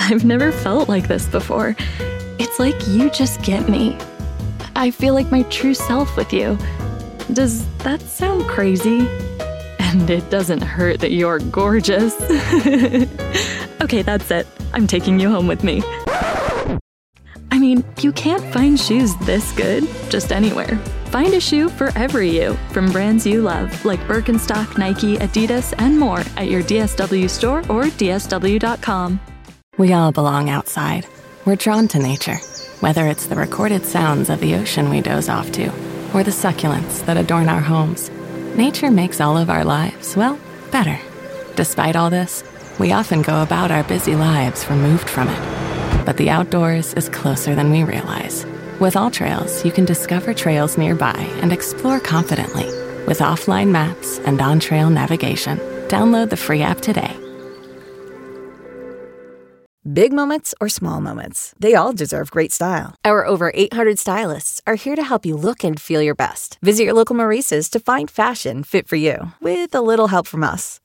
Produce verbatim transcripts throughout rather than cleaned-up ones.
I've never felt like this before. It's like you just get me. I feel like my true self with you. Does that sound crazy? And it doesn't hurt that you're gorgeous. Okay, that's it. I'm taking you home with me. I mean, you can't find shoes this good just anywhere. Find a shoe for every you from brands you love, like Birkenstock, Nike, Adidas, and more at your D S W store or D S W dot com. We all belong outside. We're drawn to nature, whether it's the recorded sounds of the ocean we doze off to, or the succulents that adorn our homes. Nature makes all of our lives, well, better. Despite all this, we often go about our busy lives removed from it. But the outdoors is closer than we realize. With AllTrails, you can discover trails nearby and explore confidently. With offline maps and on-trail navigation, download the free app today. Big moments or small moments, they all deserve great style. Our over eight hundred stylists are here to help you look and feel your best. Visit your local Maurice's to find fashion fit for you, with a little help from us.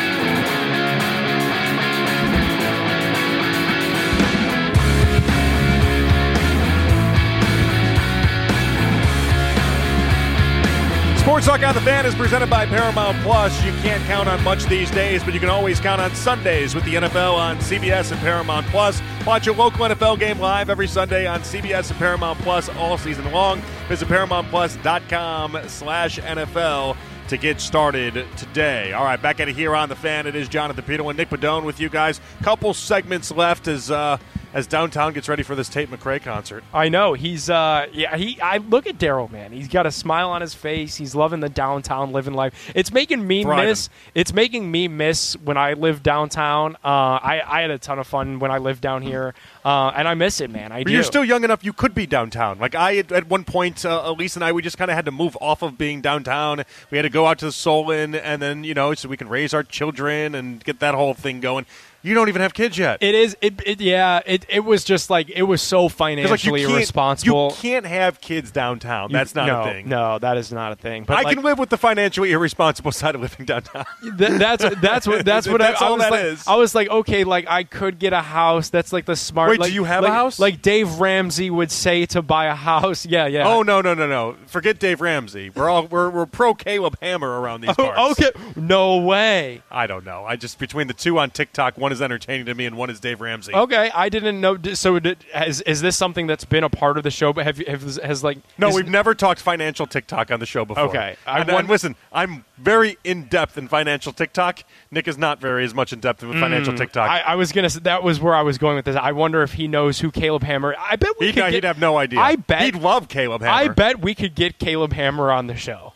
Sports Talk on the Fan is presented by Paramount Plus. You can't count on much these days, but you can always count on Sundays with the N F L on C B S and Paramount Plus. Watch your local N F L game live every Sunday on C B S and Paramount Plus all season long. Visit ParamountPlus.com slash NFL to get started today. All right, back at it here on the Fan. It is Jonathan Peterlin, Nick Padone with you guys. Couple segments left as uh, as downtown gets ready for this Tate McRae concert. I know he's uh yeah he I look at Daryl, man. He's got a smile on his face. He's loving the downtown living life. It's making me Thriving. miss. It's making me miss when I lived downtown. Uh, I I had a ton of fun when I lived down here, uh, and I miss it, man. I but do. You're still young enough. You could be downtown. Like I at, at one point, uh, Elise and I, we just kind of had to move off of being downtown. We had to go out to the Solon, and then you know, so we can raise our children and get that whole thing going. You don't even have kids yet. It is, it, it yeah, it, it was just like, it was so financially like irresponsible. You can't have kids downtown. You, That's not no, a thing. No, that is not a thing. But I like, can live with the financially irresponsible side of living downtown. Th- that's that's what that's what that's I, I all was that like. is. I was like, okay, like I could get a house. That's like the smart. Wait, like, do you have like, a house? Like Dave Ramsey would say to buy a house. Yeah, yeah. Oh no, no, no, no! Forget Dave Ramsey. We're all we're we're pro Caleb Hammer around these parts. Oh, okay, no way. I don't know. I just between the two on TikTok, one is entertaining to me and one is Dave Ramsey. Okay, I didn't know. So, did, has, is this something that's been a part of the show? But have you have, has like? No, is, we've never talked financial TikTok on the show before. Okay, I and, want, and listen, I'm very in depth in financial TikTok. Nick is not very as much in depth with financial mm, TikTok. I, I was gonna. That was where I was going with this. I wonder if he knows who Caleb Hammer. I bet we he'd, could. He'd get, have no idea. I bet he'd love Caleb Hammer. I bet we could get Caleb Hammer on the show.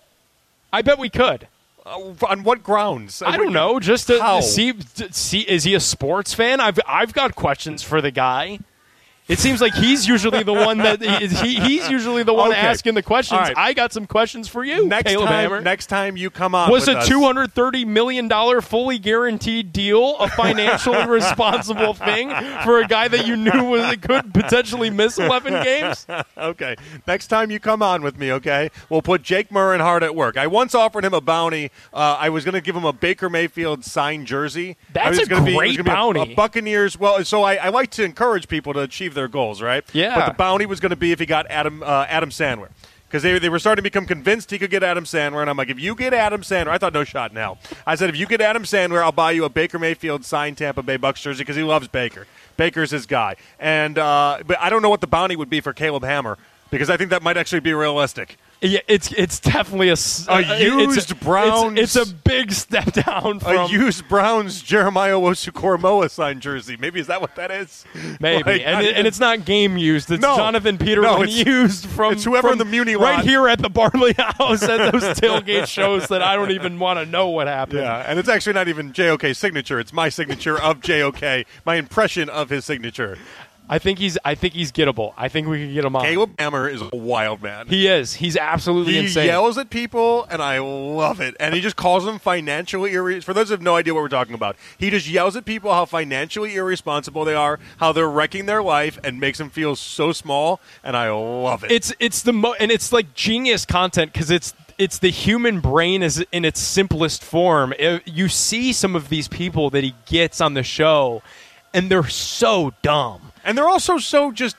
I bet we could. Uh, on what grounds? I don't know. Just to How? see, to see, is he a sports fan? I've I've got questions for the guy. It seems like he's usually the one that he, he's usually the one okay. asking the questions. Right. I got some questions for you, next Caleb time, Hammer. Next time you come on, was with a us, two hundred thirty million dollars fully guaranteed deal a financially responsible thing for a guy that you knew was could potentially miss eleven games? Okay. Next time you come on with me, okay, we'll put Jake Murrin hard at work. I once offered him a bounty. Uh, I was going to give him a Baker Mayfield signed jersey. That's I was a gonna be, great it was gonna bounty. Be a, a Buccaneers. Well, so I, I like to encourage people to achieve their goals, right? Yeah. But the bounty was going to be if he got Adam uh, Adam Sandler. Because they, they were starting to become convinced he could get Adam Sandler. And I'm like, if you get Adam Sandler, I thought no shot in hell. I said, if you get Adam Sandler, I'll buy you a Baker Mayfield signed Tampa Bay Bucs jersey because he loves Baker. Baker's his guy. And uh, but I don't know what the bounty would be for Caleb Hammer because I think that might actually be realistic. Yeah, it's it's definitely a, a used it's a, Browns. It's, it's a big step down from a used Browns Jeremiah Owusu-Koramoah signed jersey. Maybe is that what that is? Maybe, like, and, I, it, and it's not game used. It's no, Jonathan Peterlin no, it's, used from it's whoever from in the Muni right lot. here at the Barley House at those tailgate shows that I don't even want to know what happened. Yeah, and it's actually not even J O K's signature. It's my signature of J O K, my impression of his signature. I think he's. I think he's gettable. I think we can get him on. Caleb Hammer is a wild man. He is. He's absolutely he insane. He yells at people, and I love it. And he just calls them financially irresponsible. For those who have no idea what we're talking about, he just yells at people how financially irresponsible they are, how they're wrecking their life, and makes them feel so small. And I love it. It's it's the mo- and it's like genius content because it's. It's the human brain is in its simplest form. It, you see some of these people that he gets on the show, and they're so dumb. And they're also so just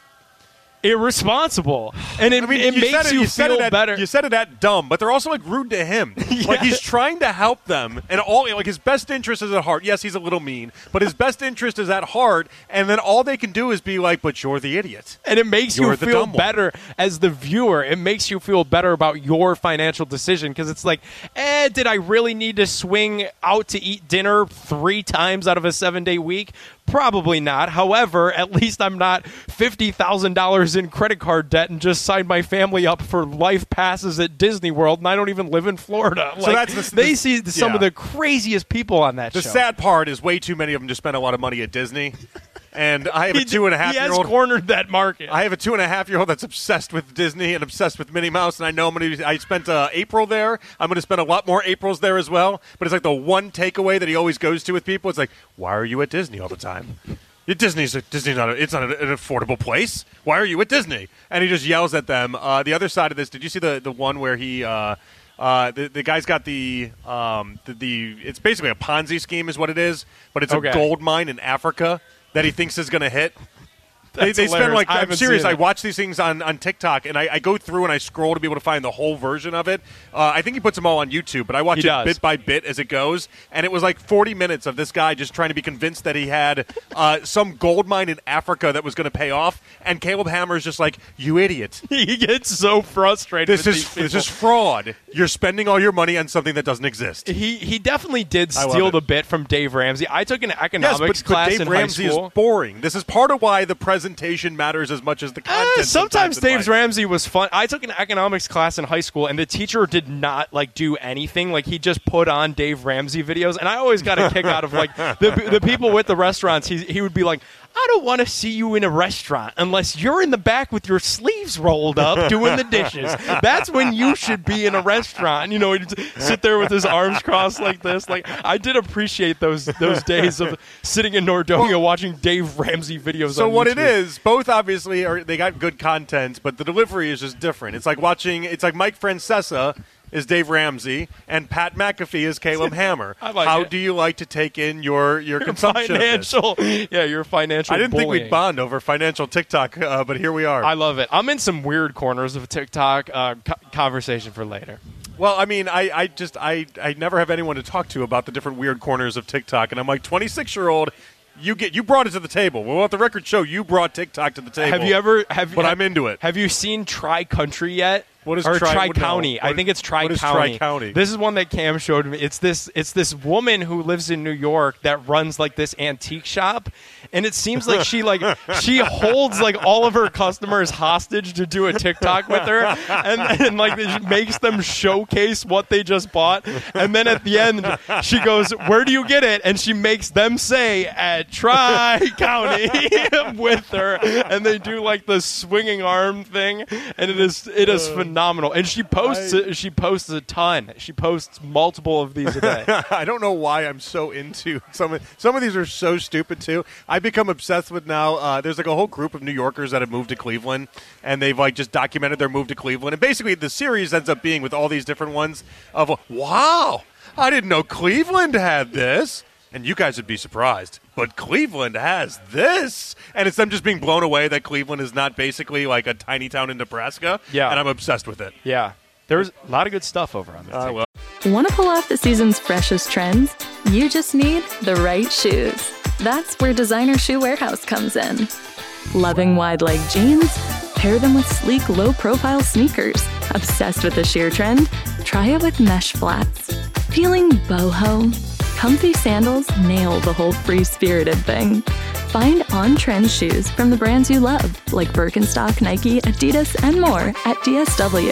irresponsible, and it, I mean, it you makes it, you, you feel at, better. You said it at dumb, but they're also like rude to him. Yeah. Like he's trying to help them, and all like his best interest is at heart. Yes, he's a little mean, but his best interest is at heart. And then all they can do is be like, "But you're the idiot," and it makes you're you feel better one. As the viewer. It makes you feel better about your financial decision because it's like, eh, did I really need to swing out to eat dinner three times out of a seven-day week? Probably not. However, at least I'm not fifty thousand dollars in credit card debt and just signed my family up for life passes at Disney World, and I don't even live in Florida. So like, that's the, they the, see some yeah. of the craziest people on that the show. The sad part is way too many of them just spend a lot of money at Disney. And I have a he, two and a half he year old. He has cornered that market. I have a two and a half year old that's obsessed with Disney and obsessed with Minnie Mouse, and I know I'm gonna. I spent uh, April there. I'm going to spend a lot more Aprils there as well. But it's like the one takeaway that he always goes to with people. It's like, why are you at Disney all the time? Disney's a, Disney's not. A, it's not an affordable place. Why are you at Disney? And he just yells at them. Uh, the other side of this. Did you see the the one where he? Uh, Uh, the, the guy's got the, um, the the it's basically a Ponzi scheme is what it is, but it's okay. a gold mine in Africa that he thinks is going to hit. They, they spend like I I'm serious. I watch these things on, on TikTok, and I, I go through and I scroll to be able to find the whole version of it. Uh, I think he puts them all on YouTube, but I watch he it does. bit by bit as it goes. And it was like forty minutes of this guy just trying to be convinced that he had uh, some gold mine in Africa that was going to pay off. And Caleb Hammer is just like, "You idiot!" He gets so frustrated. This with is these this is fraud. You're spending all your money on something that doesn't exist. He he definitely did steal the bit from Dave Ramsey. I took an economics yes, but, class but Dave in Ramsey high school. is boring. This is part of why the presentation matters as much as the content. Uh, sometimes sometimes Dave Ramsey was fun. I took an economics class in high school, and the teacher did not like do anything. Like he just put on Dave Ramsey videos, and I always got a kick out of like the the people with the restaurants. He he would be like, I don't want to see you in a restaurant unless you're in the back with your sleeves rolled up doing the dishes. That's when you should be in a restaurant. And, you know, he'd sit there with his arms crossed like this. Like I did appreciate those those days of sitting in Nordonia well, watching Dave Ramsey videos. So on what YouTube. it is, both obviously are they got good content, but the delivery is just different. It's like watching. It's like Mike Francesa is Dave Ramsey, and Pat McAfee is Caleb Hammer. I like How it. do you like to take in your, your, your consumption financial, of this? Yeah, your financial I didn't bullying. think we'd bond over financial TikTok, uh, but here we are. I love it. I'm in some weird corners of TikTok. Uh, co- conversation for later. Well, I mean, I, I just I, I never have anyone to talk to about the different weird corners of TikTok, and I'm like, twenty-six-year-old, you get you brought it to the table. We'll let the record show you brought TikTok to the table. Have you ever? Have But have, I'm into it. Have you seen Tri Country yet? What is or tri- Tri no. County? What I is- think it's Tri what is County. Tri-County? This is one that Cam showed me. It's this. It's this woman who lives in New York that runs like this antique shop, and it seems like she like she holds like all of her customers hostage to do a TikTok with her, and, and like she makes them showcase what they just bought, and then at the end she goes, "Where do you get it?" And she makes them say at Tri County with her, and they do like the swinging arm thing, and it is it is phenomenal. And she posts I, she posts a ton. She posts multiple of these a day. I don't know why I'm so into some of, some of these are so stupid too. I've become obsessed with now. Uh, there's like a whole group of New Yorkers that have moved to Cleveland, and they've like just documented their move to Cleveland. And basically, the series ends up being with all these different ones of wow, I didn't know Cleveland had this. And you guys would be surprised, but Cleveland has this. And it's them just being blown away that Cleveland is not basically like a tiny town in Nebraska. Yeah. And I'm obsessed with it. Yeah. There's a lot of good stuff over on this. Uh, well. Want to pull off the season's freshest trends? You just need the right shoes. That's where Designer Shoe Warehouse comes in. Loving wide leg jeans? Pair them with sleek, low-profile sneakers. Obsessed with the sheer trend? Try it with mesh flats. Feeling boho? Comfy sandals nail the whole free-spirited thing. Find on-trend shoes from the brands you love, like Birkenstock, Nike, Adidas, and more at D S W.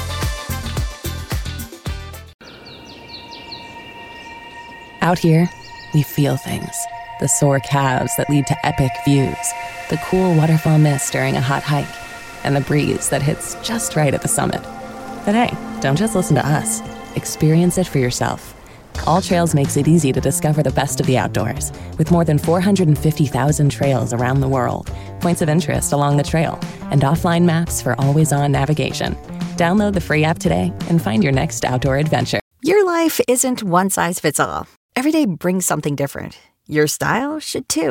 Out here, we feel things. The sore calves that lead to epic views, the cool waterfall mist during a hot hike, and the breeze that hits just right at the summit. But hey, don't just listen to us. Experience it for yourself. All Trails makes it easy to discover the best of the outdoors, with more than four hundred fifty thousand trails around the world, points of interest along the trail, and offline maps for always-on navigation. Download the free app today and find your next outdoor adventure. Your life isn't one size fits all. Every day brings something different. Your style should too.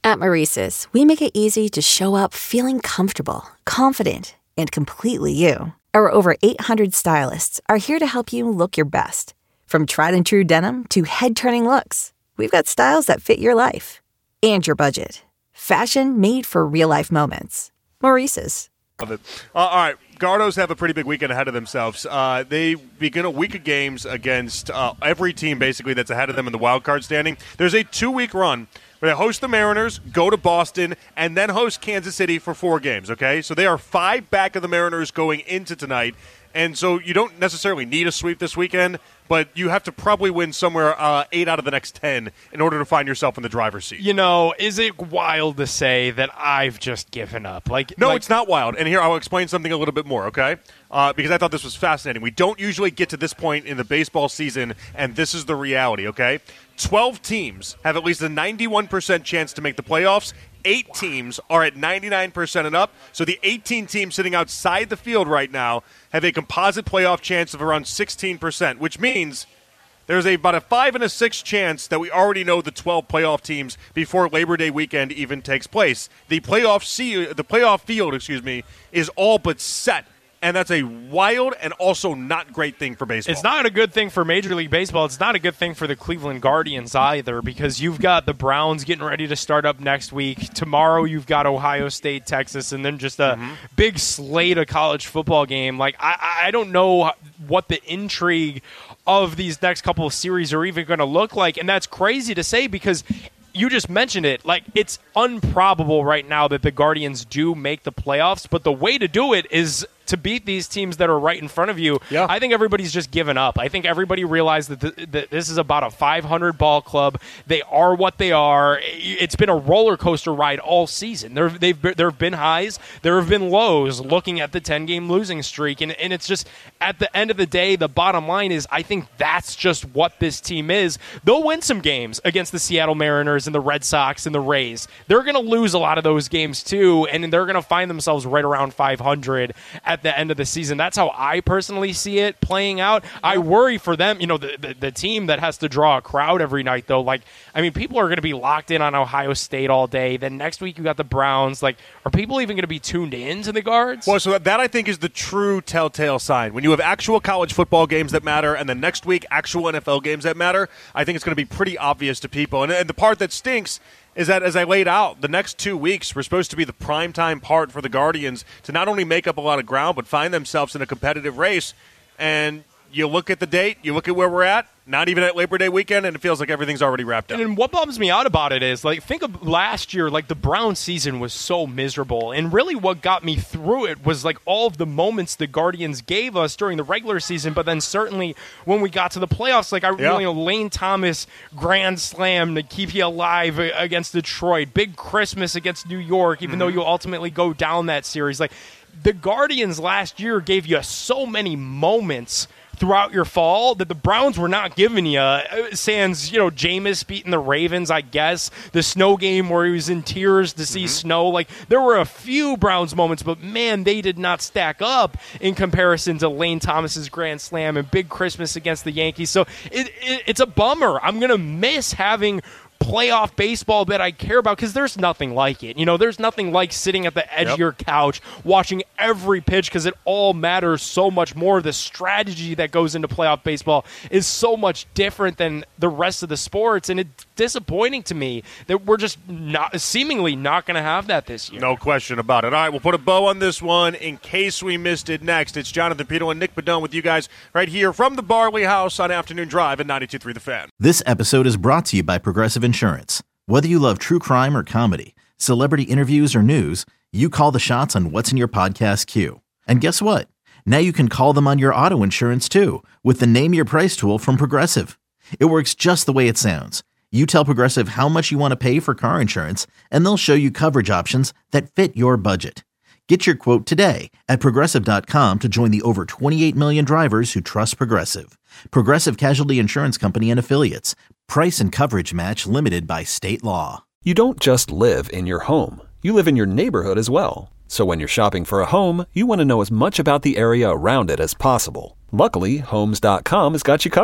At Maurice's, we make it easy to show up feeling comfortable, confident, and completely you. Our over eight hundred stylists are here to help you look your best. From tried and true denim to head-turning looks, we've got styles that fit your life and your budget. Fashion made for real-life moments. Maurice's. Love it. Uh, all right, Gardos have a pretty big weekend ahead of themselves. Uh, they begin a week of games against uh, every team, basically, that's ahead of them in the wild card standing. There's a two-week run where they host the Mariners, go to Boston, and then host Kansas City for four games, okay? So they are five back of the Mariners going into tonight. And so you don't necessarily need a sweep this weekend, but you have to probably win somewhere uh, eight out of the next ten in order to find yourself in the driver's seat. You know, is it wild to say that I've just given up? Like, No, like, it's not wild. And here, I'll explain something a little bit more, okay? Uh, because I thought this was fascinating. We don't usually get to this point in the baseball season, and this is the reality, okay? twelve teams have at least a ninety-one percent chance to make the playoffs. Eight teams are at ninety-nine percent and up. So the eighteen teams sitting outside the field right now have a composite playoff chance of around sixteen percent, which means there's a, about a five and a six chance that we already know the twelve playoff teams before Labor Day weekend even takes place. The playoff sea, the playoff field, excuse me, is all but set. And that's a wild and also not great thing for baseball. It's not a good thing for Major League Baseball. It's not a good thing for the Cleveland Guardians either, because you've got the Browns getting ready to start up next week. Tomorrow you've got Ohio State, Texas, and then just a mm-hmm. big slate of college football game. Like, I, I don't know what the intrigue of these next couple of series are even going to look like. And that's crazy to say because you just mentioned it. Like, it's improbable right now that the Guardians do make the playoffs, but the way to do it is to beat these teams that are right in front of you. Yeah. I think everybody's just given up. I think everybody realized that, th- that this is about a five hundred ball club. They are what they are. It's been a roller coaster ride all season. There, they've been, there have been highs. There have been lows looking at the ten-game losing streak. And, and it's just, at the end of the day, the bottom line is I think that's just what this team is. They'll win some games against the Seattle Mariners and the Red Sox and the Rays. They're going to lose a lot of those games too, and they're going to find themselves right around five hundred at the end of the season. That's how I personally see it playing out. I worry for them, you know, the, the, the team that has to draw a crowd every night, though. Like, I mean, people are going to be locked in on Ohio State all day. Then next week you got the Browns. Like, are people even going to be tuned in to the Guards? Well, so that, that I think is the true telltale sign. When you have actual college football games that matter and then next week actual N F L games that matter, I think it's going to be pretty obvious to people. And, and the part that stinks is that, as I laid out, the next two weeks were supposed to be the primetime part for the Guardians to not only make up a lot of ground, but find themselves in a competitive race. And you look at the date, you look at where we're at, not even at Labor Day weekend, and it feels like everything's already wrapped up. And what bums me out about it is, like, think of last year, like, the Browns season was so miserable. And really what got me through it was, like, all of the moments the Guardians gave us during the regular season, but then certainly when we got to the playoffs, like, I yeah. really, you know, Lane Thomas grand slam to keep you alive against Detroit, big Christmas against New York, even mm-hmm. though you ultimately go down that series. Like, the Guardians last year gave you so many moments throughout your fall that the Browns were not giving you. Sans, you know, Jameis beating the Ravens, I guess. The snow game where he was in tears to see mm-hmm. snow. Like, there were a few Browns moments, but, man, they did not stack up in comparison to Lane Thomas's grand slam and big Christmas against the Yankees. So it, it, it's a bummer. I'm going to miss having playoff baseball that I care about because there's nothing like it. You know, there's nothing like sitting at the edge yep. of your couch watching every pitch because it all matters so much more. The strategy that goes into playoff baseball is so much different than the rest of the sports, and it's disappointing to me that we're just not seemingly not going to have that this year. No question about it. All right, we'll put a bow on this one in case we missed it next. It's Jonathan Peterlin and Nick Padone with you guys right here from the Barley House on Afternoon Drive at ninety-two point three The Fan. This episode is brought to you by Progressive Insurance. Whether you love true crime or comedy, celebrity interviews or news, you call the shots on what's in your podcast queue. And guess what? Now you can call them on your auto insurance too with the Name Your Price tool from Progressive. It works just the way it sounds. You tell Progressive how much you want to pay for car insurance, and they'll show you coverage options that fit your budget. Get your quote today at Progressive dot com to join the over twenty-eight million drivers who trust Progressive. Progressive Casualty Insurance Company and Affiliates. Price and coverage match limited by state law. You don't just live in your home. You live in your neighborhood as well. So when you're shopping for a home, you want to know as much about the area around it as possible. Luckily, Homes dot com has got you covered.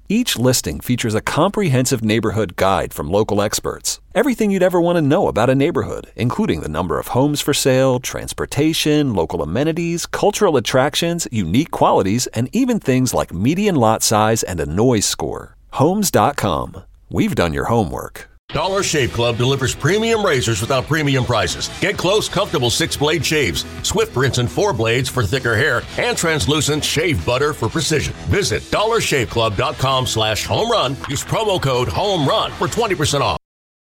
Each listing features a comprehensive neighborhood guide from local experts. Everything you'd ever want to know about a neighborhood, including the number of homes for sale, transportation, local amenities, cultural attractions, unique qualities, and even things like median lot size and a noise score. Homes dot com. We've done your homework. Dollar Shave Club delivers premium razors without premium prices. Get close, comfortable six-blade shaves, swift rinse and four blades for thicker hair, and translucent shave butter for precision. Visit dollar shave club dot com slash home run. Use promo code HOMERUN for twenty percent off.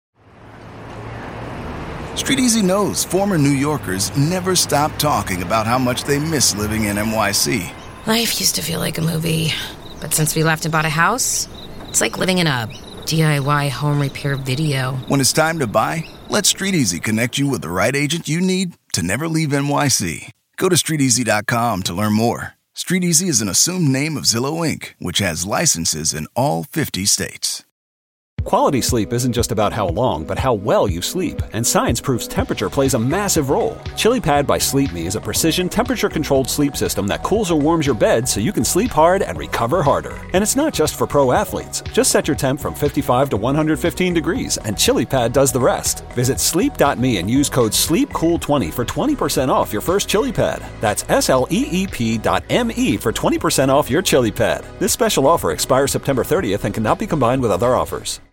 Street Easy knows former New Yorkers never stop talking about how much they miss living in N Y C. Life used to feel like a movie, but since we left and bought a house, it's like living in a D I Y home repair video. When it's time to buy, let Street Easy connect you with the right agent you need to never leave N Y C. Go to street easy dot com to learn more. Street Easy is an assumed name of Zillow Incorporated, which has licenses in all fifty states. Quality sleep isn't just about how long, but how well you sleep. And science proves temperature plays a massive role. ChiliPad by Sleep Me is a precision temperature-controlled sleep system that cools or warms your bed so you can sleep hard and recover harder. And it's not just for pro athletes. Just set your temp from fifty-five to one hundred fifteen degrees, and ChiliPad does the rest. Visit sleep dot me and use code sleep cool twenty for twenty percent off your first ChiliPad. That's S L E E P dot M E for twenty percent off your ChiliPad. This special offer expires September thirtieth and cannot be combined with other offers.